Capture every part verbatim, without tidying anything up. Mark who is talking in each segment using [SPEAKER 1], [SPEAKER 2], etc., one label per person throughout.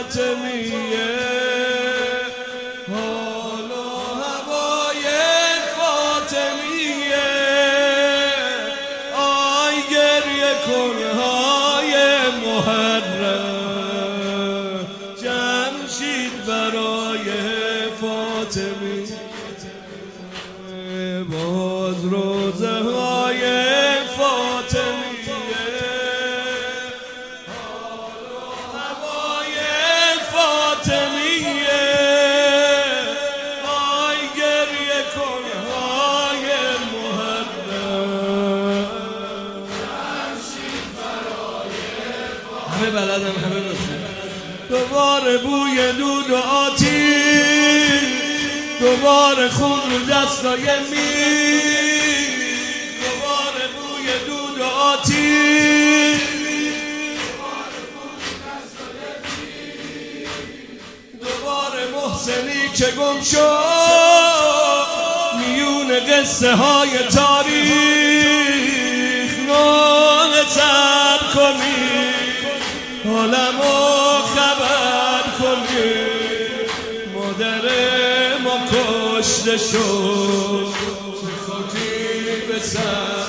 [SPEAKER 1] فاطمیه حال و هوای فاطمیه آی گریه کن های محرم جمشید برای فاطمیه باز روزه های فاطمیه حال و هوای فاطمیه آی گریه کن های محرم جمشید برای فاطمیه همه بلدم همه بخون دوباره بوی دود و آتیش دوباره خون رو دستای میر دوباره بوی دود و آتیش دوباره محسنی که گم شد میون قصه های تاریخ نام سر کنی حالمو خبر کنی مادر کشته شد چه خاکی به سر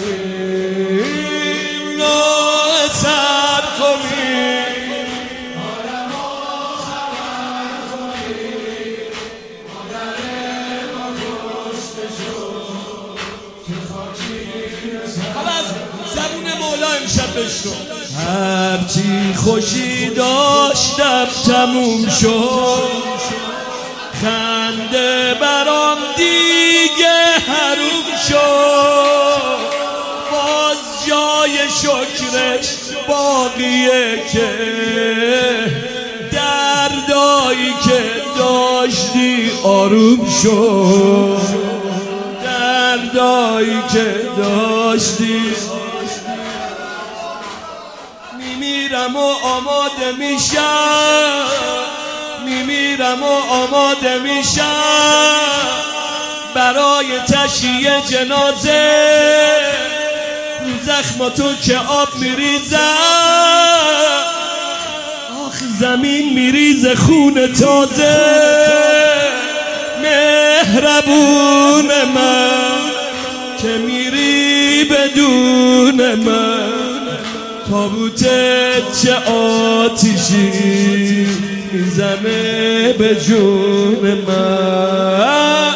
[SPEAKER 1] کنیم نوع سر کنیم حالمو خبر کنیم مادر ما کشته شد چه خاکی به سر حالا زبون مولا امشب بشنو هرچی خوشی داشتم تموم شد خنده برام دیگه حروم شد باز جای شکرش باقیه که دردایی که داشتی آروم شد دردایی که داشتی میمیرم و آماده میشم میمیرم و آماده میشم برای تشییع جنازه زخماتو که آب میریزم آخ زمین میریزه خون تازه مهربون من که میری بدون من تابوتت چه آتیشی میزنه به جون من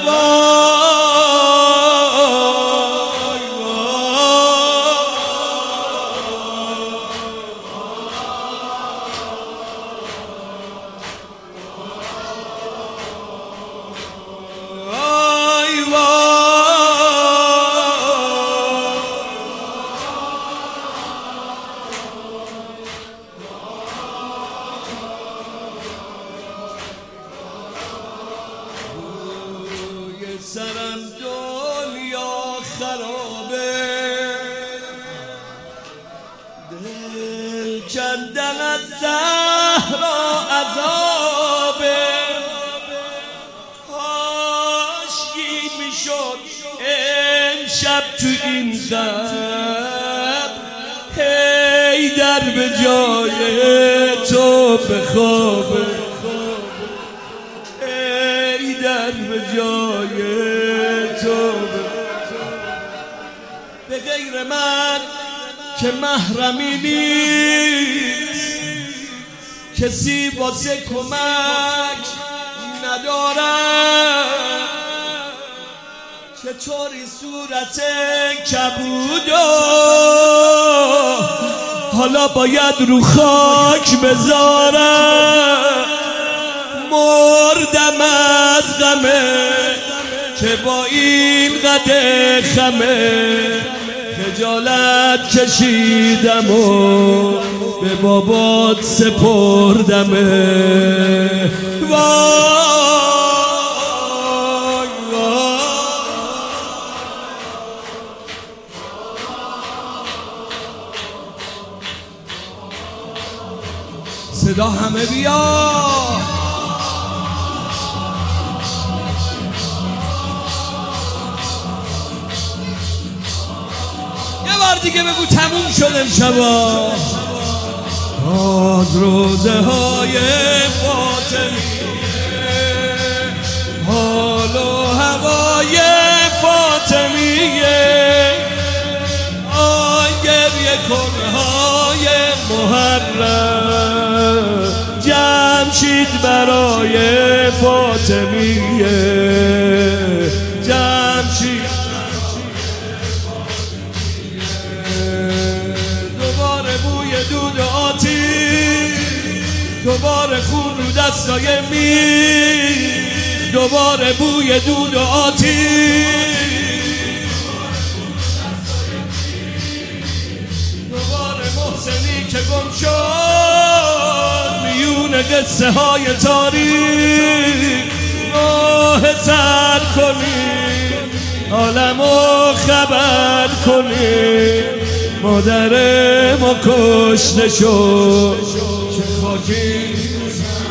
[SPEAKER 1] سرم دنیا خرابه دل کندن از زهرا عذابه کاشکی میشد امشب تو این شب حیدر به جای تو بخوابه حیدر به جای به غیر من که محرمی نیست کسی واسه کمک ندارم چطوری صورت کبودو حالا باید رو خاک بذارم مردم از غمه که با این قد خمه خجالت کشیدم و به بابات سپردمه وای وای صدا همه بیا یه بار دیگه بگو تموم شد امشبا از روزه های فاطمیه، حال و هوای فاطمیه، آی گریه کنهای محرم، جمشید برای فاطمیه، جمشید دوباره بوی دود آتیش، دوباره خون رو دستای میر، دوباره بوی دود آتیش، دوباره محسنی که گم شد میون قصه های تاریخ، آه سر کنید عالمو خبر کنید، مادر ما کشته شد چه خاکی